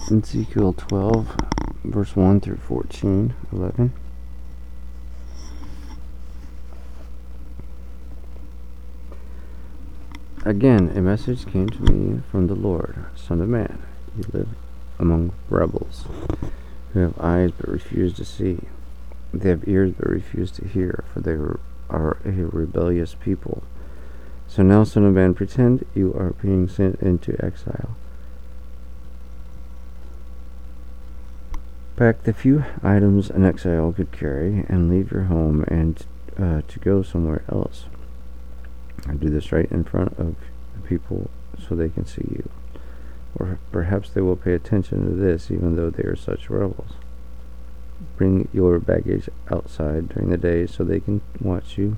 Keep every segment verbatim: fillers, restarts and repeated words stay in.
Ezekiel twelve, verse one through fourteen, eleven. Again, a message came to me from the Lord. Son of man, you live among rebels, who have eyes but refuse to see. They have ears but refuse to hear, for they are a rebellious people. So now, son of man, pretend you are being sent into exile. Pack the few items an exile could carry and leave your home and uh, to go somewhere else. I do this right in front of the people so they can see you. Or perhaps they will pay attention to this even though they are such rebels. Bring your baggage outside during the day so they can watch you.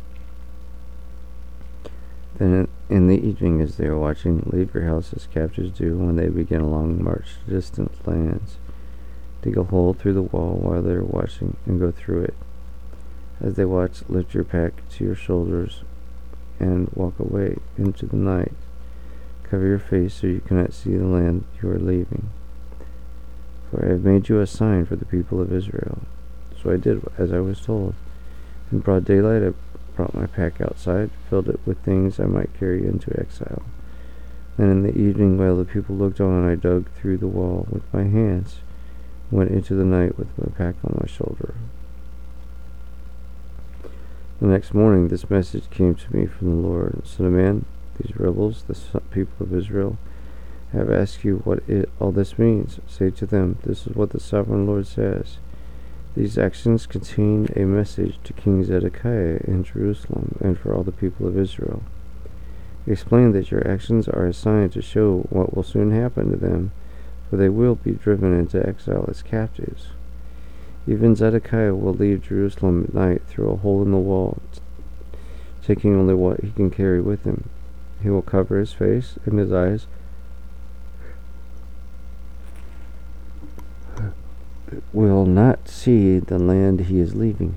Then in the evening as they are watching, leave your house as captives do when they begin a long march to distant lands. Dig a hole through the wall while they are watching and go through it. As they watch, lift your pack to your shoulders and walk away into the night. Cover your face so you cannot see the land you are leaving. For I have made you a sign for the people of Israel. So I did as I was told. In broad daylight I brought my pack outside, filled it with things I might carry into exile. Then in the evening, while the people looked on, I dug through the wall with my hands, and went into the night with my pack on my shoulder. The next morning this message came to me from the Lord. Son of man, these rebels, the people of Israel, have asked you what it, all this means. Say to them, this is what the sovereign Lord says. These actions contain a message to King Zedekiah in Jerusalem and for all the people of Israel. Explain that your actions are a sign to show what will soon happen to them, for they will be driven into exile as captives. Even Zedekiah will leave Jerusalem at night through a hole in the wall, taking only what he can carry with him. He will cover his face and his eyes will not see the land he is leaving.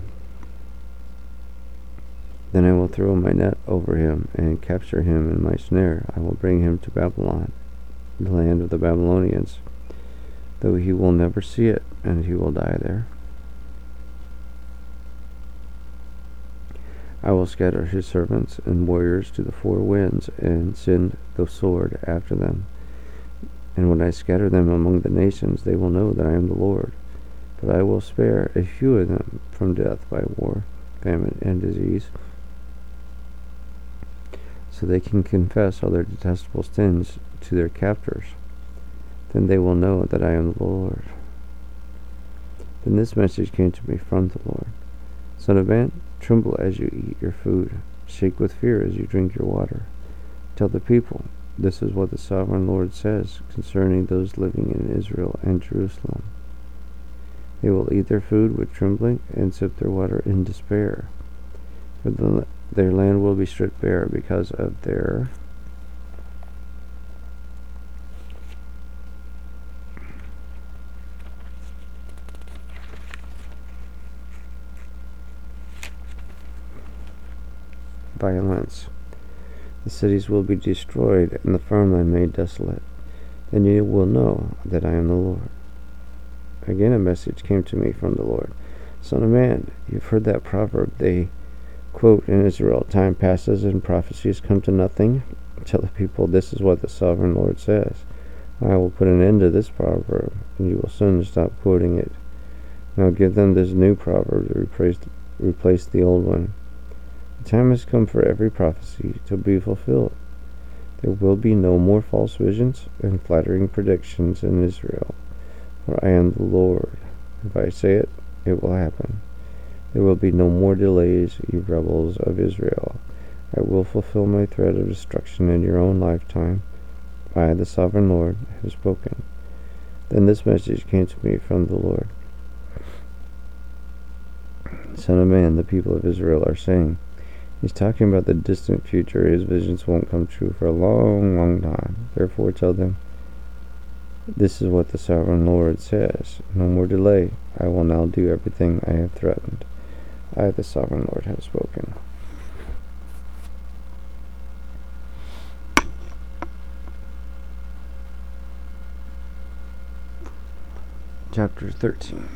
Then I will throw my net over him and capture him in my snare. I will bring him to Babylon, the land of the Babylonians, though he will never see it, and he will die there. I will scatter his servants and warriors to the four winds and send the sword after them. And when I scatter them among the nations, they will know that I am the Lord. But I will spare a few of them from death by war, famine, and disease, so they can confess all their detestable sins to their captors. Then they will know that I am the Lord. Then this message came to me from the Lord. Son of man, tremble as you eat your food. Shake with fear as you drink your water. Tell the people, this is what the sovereign Lord says concerning those living in Israel and Jerusalem. They will eat their food with trembling and sip their water in despair. For the, their land will be stripped bare because of their violence. The cities will be destroyed and the farmland made desolate. Then you will know that I am the Lord. Again a message came to me from the Lord. Son of man, you've heard that proverb they quote in Israel, time passes and prophecies come to nothing. Tell the people, this is what the sovereign Lord says. I will put an end to this proverb, and you will soon stop quoting it. Now give them this new proverb to replace, replace the old one. The time has come for every prophecy to be fulfilled. There will be no more false visions and flattering predictions in Israel. For I am the Lord. If I say it, it will happen. There will be no more delays, you rebels of Israel. I will fulfill my threat of destruction in your own lifetime. I, the sovereign Lord, have spoken. Then this message came to me from the Lord. Son of man, the people of Israel are saying, he's talking about the distant future. His visions won't come true for a long, long time. Therefore tell them, this is what the sovereign Lord says. No more delay. I will now do everything I have threatened. I, the sovereign Lord, have spoken. Chapter thirteen.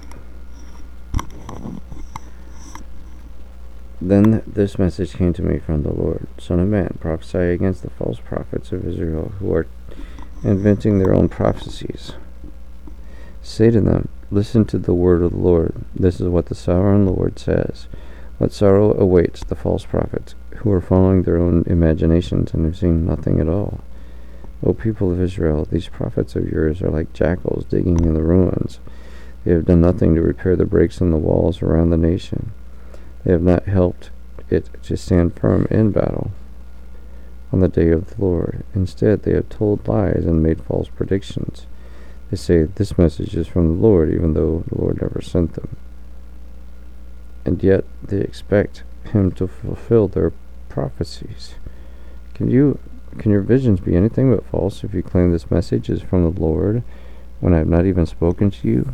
Then this message came to me from the Lord. Son of man, prophesy against the false prophets of Israel who are inventing their own prophecies. Say to them, listen to the word of the Lord. This is what the sovereign Lord says. What sorrow awaits the false prophets who are following their own imaginations and have seen nothing at all. O people of Israel, these prophets of yours are like jackals digging in the ruins. They have done nothing to repair the breaks in the walls around the nation. They have not helped it to stand firm in battle on the day of the Lord. Instead, they have told lies and made false predictions. They say, this message is from the Lord, even though the Lord never sent them. And yet they expect him to fulfill their prophecies. Can you, can your visions be anything but false if you claim this message is from the Lord, when I have not even spoken to you?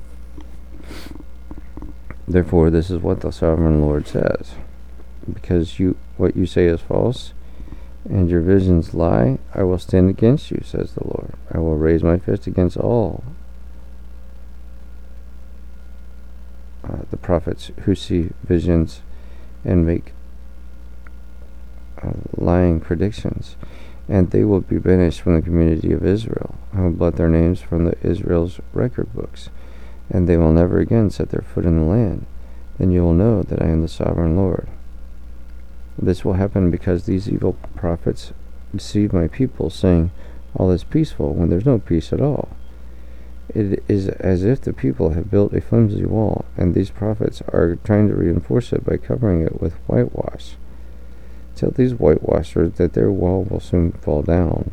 Therefore, this is what the sovereign Lord says. Because you, what you say is false, and your visions lie, I will stand against you, says the Lord. I will raise my fist against all uh, the prophets who see visions and make uh, lying predictions, and they will be banished from the community of Israel. I will blot their names from the Israel's record books, and they will never again set their foot in the land. Then you will know that I am the sovereign Lord. This will happen because these evil prophets deceive my people, saying, all is peaceful, when there's no peace at all. It is as if the people have built a flimsy wall, and these prophets are trying to reinforce it by covering it with whitewash. Tell these whitewashers that their wall will soon fall down.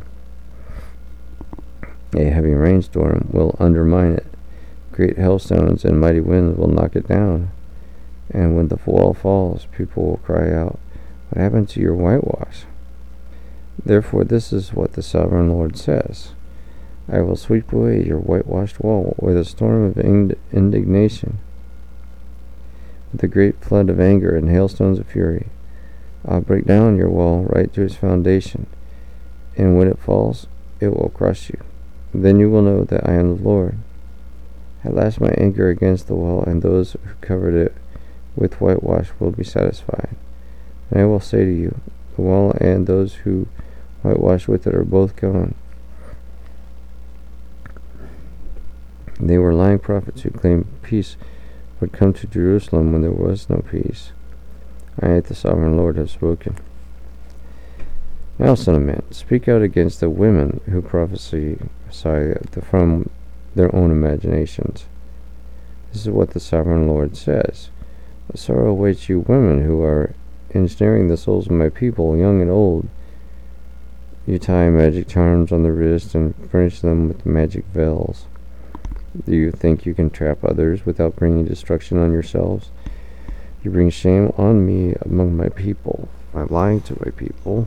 A heavy rainstorm will undermine it. Great hailstones and mighty winds will knock it down. And when the wall falls, people will cry out, what happened to your whitewash? Therefore, this is what the sovereign Lord says. I will sweep away your whitewashed wall with a storm of ind- indignation, with a great flood of anger and hailstones of fury. I'll break down your wall right to its foundation, and when it falls, it will crush you. Then you will know that I am the Lord. At last my anger against the wall and those who covered it with whitewash will be satisfied. And I will say to you, the wall and those who whitewash with it are both gone. They were lying prophets who claimed peace would come to Jerusalem when there was no peace. I, the sovereign Lord, have spoken. Now, son of man, speak out against the women who prophesy from their own imaginations. This is what the sovereign Lord says. What sorrow awaits you women who are ensnaring the souls of my people, young and old. You tie magic charms on the wrist and furnish them with magic veils. Do you think you can trap others without bringing destruction on yourselves? You bring shame on me among my people by lying to my people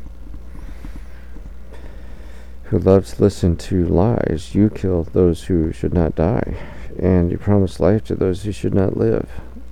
who love to listen to lies. You kill those who should not die, and you promise life to those who should not live.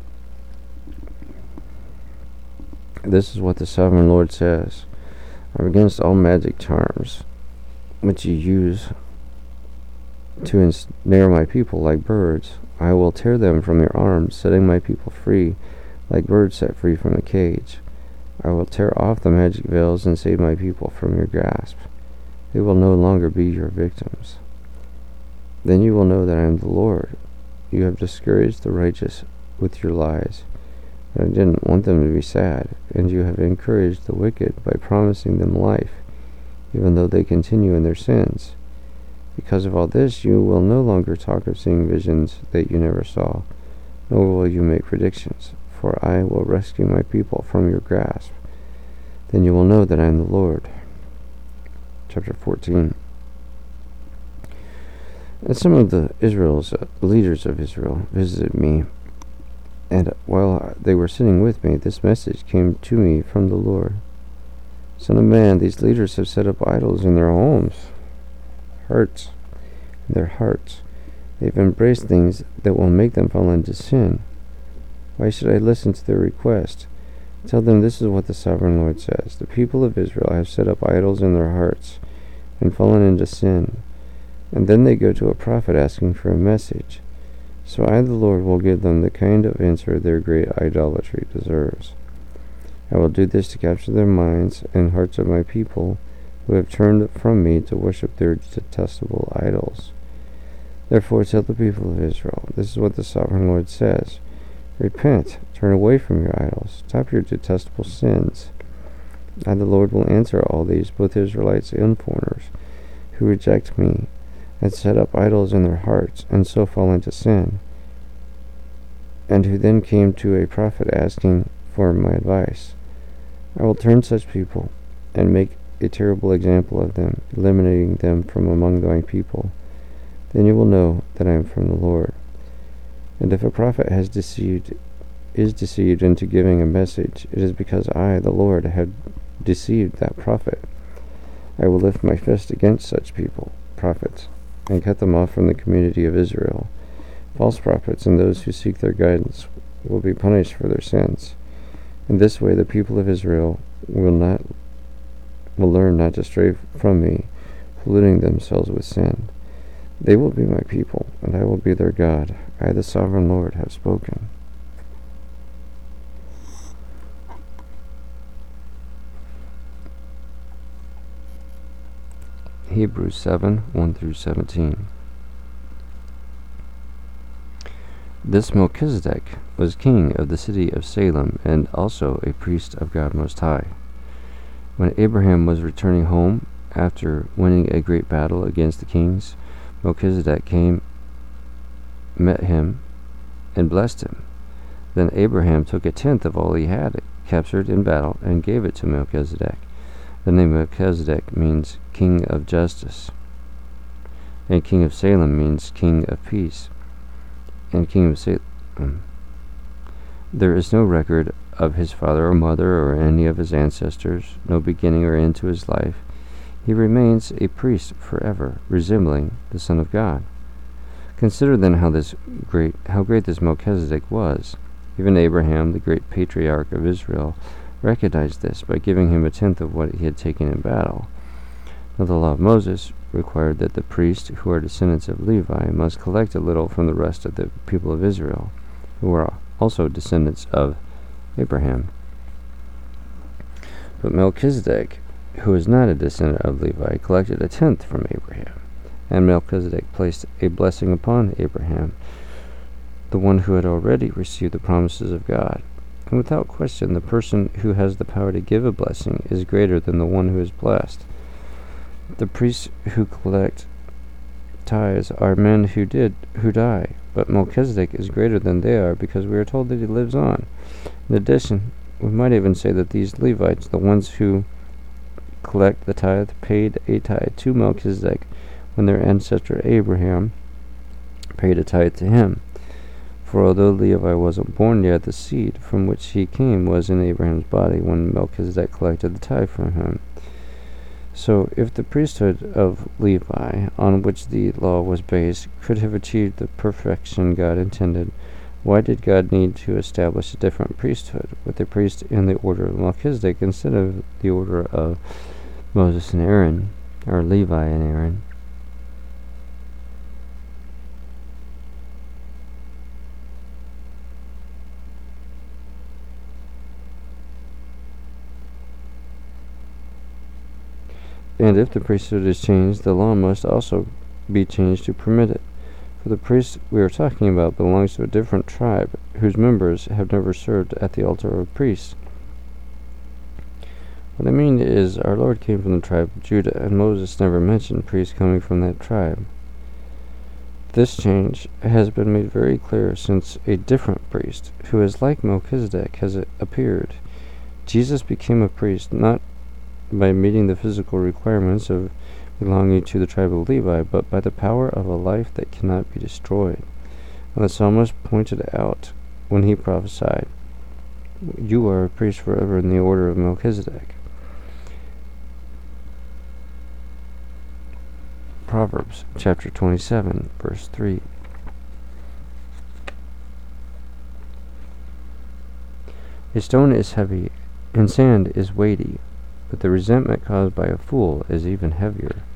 This is what the sovereign Lord says. I'm against all magic charms which you use to ensnare my people like birds. I will tear them from your arms, setting my people free like birds set free from a cage. I will tear off the magic veils and save my people from your grasp. They will no longer be your victims. Then you will know that I am the Lord. You have discouraged the righteous with your lies, but I didn't want them to be sad, and you have encouraged the wicked by promising them life, even though they continue in their sins. Because of all this, you will no longer talk of seeing visions that you never saw, nor will you make predictions, for I will rescue my people from your grasp. Then you will know that I am the Lord. Chapter fourteen. And some of the Israel's uh, leaders of Israel visited me, and while they were sitting with me, this message came to me from the Lord. Son of man, these leaders have set up idols in their homes, hearts, in their hearts. They've embraced things that will make them fall into sin. Why should I listen to their request? Tell them this is what the sovereign Lord says. The people of Israel have set up idols in their hearts and fallen into sin. And then they go to a prophet asking for a message. So I, the Lord, will give them the kind of answer their great idolatry deserves. I will do this to capture their minds and hearts of my people who have turned from me to worship their detestable idols. Therefore tell the people of Israel, this is what the Sovereign Lord says. Repent, turn away from your idols, stop your detestable sins. I, the Lord, will answer all these, both Israelites and foreigners, who reject me, and set up idols in their hearts, and so fall into sin, and who then came to a prophet asking for my advice. I will turn such people, and make a terrible example of them, eliminating them from among my people. Then you will know that I am from the Lord. And if a prophet has deceived, is deceived into giving a message, it is because I, the Lord, have deceived that prophet. I will lift my fist against such people, prophets, and cut them off from the community of Israel. False prophets and those who seek their guidance will be punished for their sins. In this way the people of Israel will not will learn not to stray from me, polluting themselves with sin. They will be my people, and I will be their God. I, the Sovereign Lord, have spoken. Hebrews seven, one through seventeen. This Melchizedek was king of the city of Salem, and also a priest of God Most High. When Abraham was returning home after winning a great battle against the kings, Melchizedek came, met him, and blessed him. Then Abraham took a tenth of all he had captured in battle and gave it to Melchizedek. The name Melchizedek means king of justice, and king of Salem means king of peace. And king of Salem. There is no record of his father or mother or any of his ancestors, no beginning or end to his life. He remains a priest forever, resembling the Son of God. Consider then how this great how great this Melchizedek was. Even Abraham, the great patriarch of Israel, recognized this by giving him a tenth of what he had taken in battle. Now the law of Moses required that the priests, who are descendants of Levi, must collect a little from the rest of the people of Israel, who are also descendants of Abraham. But Melchizedek, who is not a descendant of Levi, collected a tenth from Abraham. And Melchizedek placed a blessing upon Abraham, the one who had already received the promises of God. And without question, the person who has the power to give a blessing is greater than the one who is blessed. The priests who collect tithes are men who did who die, but Melchizedek is greater than they are because we are told that he lives on. In addition, we might even say that these Levites, the ones who collect the tithe, paid a tithe to Melchizedek when their ancestor Abraham paid a tithe to him. For although Levi wasn't born yet, the seed from which he came was in Abraham's body when Melchizedek collected the tithe from him. So, if the priesthood of Levi, on which the law was based, could have achieved the perfection God intended, why did God need to establish a different priesthood, with a priest in the order of Melchizedek instead of the order of Moses and Aaron, or Levi and Aaron? And if the priesthood is changed, the law must also be changed to permit it. For the priest we are talking about belongs to a different tribe, whose members have never served at the altar of priests. What I mean is, our Lord came from the tribe of Judah, and Moses never mentioned priests coming from that tribe. This change has been made very clear since a different priest, who is like Melchizedek, has appeared. Jesus became a priest not by meeting the physical requirements of belonging to the tribe of Levi, but by the power of a life that cannot be destroyed. And the psalmist pointed out when he prophesied, "You are a priest forever in the order of Melchizedek." Proverbs chapter twenty-seven, verse three. A stone is heavy, and sand is weighty, but the resentment caused by a fool is even heavier.